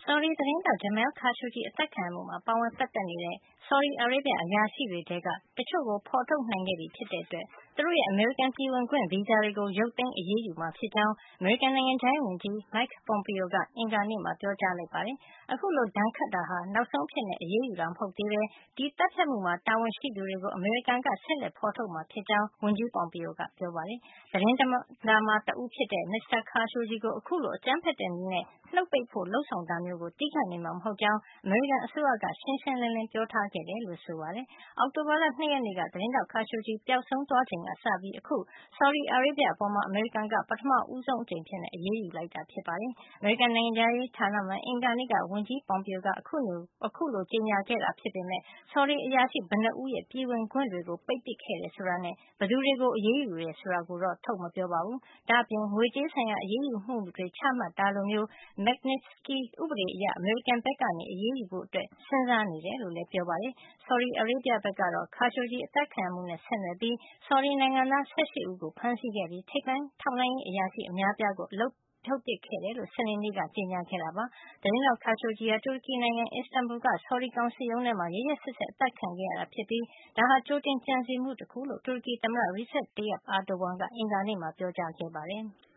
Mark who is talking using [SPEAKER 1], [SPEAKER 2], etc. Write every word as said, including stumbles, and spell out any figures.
[SPEAKER 1] ဆော်ဒီသတင်းထောက် Jamal Khashoggi အသတ်ခံရမှုမှာ ပါဝင်ပတ်သက်နေတဲ့ ဆော်ဒီအာရေဗျ အရာရှိတွေထဲက တချို့ကို ဖေါ်ထုတ်နိုင်ခဲ့ပြီဖြစ်တဲ့အတွက် သူတို့ရဲ့ အမေရိကန်ပြည်ဝင်ခွင့် ဗီဇာတွေကို ရုပ်သိမ်းအရေးယူမှာ ဖြစ်ကြောင်း အမေရိကန်နိုင်ငံခြားရေးဝန်ကြီး Mike Pompeo က အင်္ဂါနေ့မှာ ပြောကြားလိုက်ပါတယ်။ အခုလို ဒဏ်ခတ်တာဟာ နောက်ဆုံးအဖြစ် အရေးယူတာ မဟုတ်သေးပဲ ဒီသတ်ဖြတ်မှုမှာ တာဝန်ရှိသူတွေကို အမေရိကန်က ဆက်လက်ဖေါ်ထုတ်မှာ ဖြစ်ကြောင်း ဝန်ကြီး Pompeo ကပြောပါတယ်။ သတင်းသမားတဦးဖြစ်တဲ့ မစ္စတာ Khashoggi ကို အခုလို အကြမ်းဖက်တဲ့နည်းနဲ့ နှုတ်ပိတ်ဖို့ လုပ်ဆောင်တာမျိုးကို သီးခံနေမှာ မဟုတ်ကြောင်း အမေရိကန်အစိုးရက ရှင်းရှင်းလင်းလင်း ပြောထားခဲ့တယ်လို့ ဆိုပါတယ်။ အောက်တိုဘာလ ၂ ရက်နေ့က သတင်းထောက် Khashoggi ပျောက်ဆုံးသွားချိန်ကစပြီး အခု ဆော်ဒီအာရေဗျ အပေါ် အမေရိကန်က ပထမဦးဆုံးအကြိမ် အရေးယူလိုက်တာ ဖြစ်ပါတယ်။ အမေရိကန်နိုင်ငံခြားရေးဌာနမှာ အင်္ဂါနေ့က ဝန်ကြီး Pompeo က အခုလို ကြေညာခဲ့တာ ဖြစ်ပေမယ့် ဆော်ဒီအရာရှိ ဘယ်နှစ်ဦးရဲ့ ပြည်ဝင်ခွင့်တွေကို ပိတ်ပစ်ခဲ့တယ် ဆိုတာနဲ့ ဘယ်သူတွေကို အရေးယူတယ် ဆိုတာကိုတော့ ထုတ်မပြောပါဘူး။ ဒါ့အပြင် ငွေကြေးဆိုင်ရာ အရေးယူမှုတွေ ချမှတ်တာလိုမျိုး Magnitsky ဥပဒေအရ အမေရိကန်ဘက်က အရေးယူဖို့ စဉ်းစားနေတယ်လို့လည်း ပြောပါတယ်။ ဆော်ဒီအာရေဗျ ဘက်ကတော့ Khashoggi အသတ်ခံရမှုနဲ့ ဆက်နွယ်ပြီး ဆော်ဒီနိုင်ငံသား ၁၈ ဦးကို ဖမ်းဆီးခဲ့ပြီး ထိပ်တန်းထောက်လှမ်းရေး အရာရှိ အများအပြားကို အလုပ်ဖြုတ်ပစ်ခဲ့တယ်လို့ စနေနေ့က ကြေညာခဲ့တာပါ။ သတင်းထောက် Khashoggi ဟာ တူရကီနိုင်ငံ Istanbul က ဆော်ဒီကောင်စစ်ရုံးထဲမှာ ရက်ရက်စက်စက် အသတ်ခံခဲ့ရတာ ဖြစ်ပြီး ဒါဟာ ကြိုတင်ကြံစည်မှု တခုလို့ တူရကီသမ္မတ Recep Tayyip Erdogan က အင်္ဂါနေ့မှာ ပြောကြားခဲ့ပါတယ်။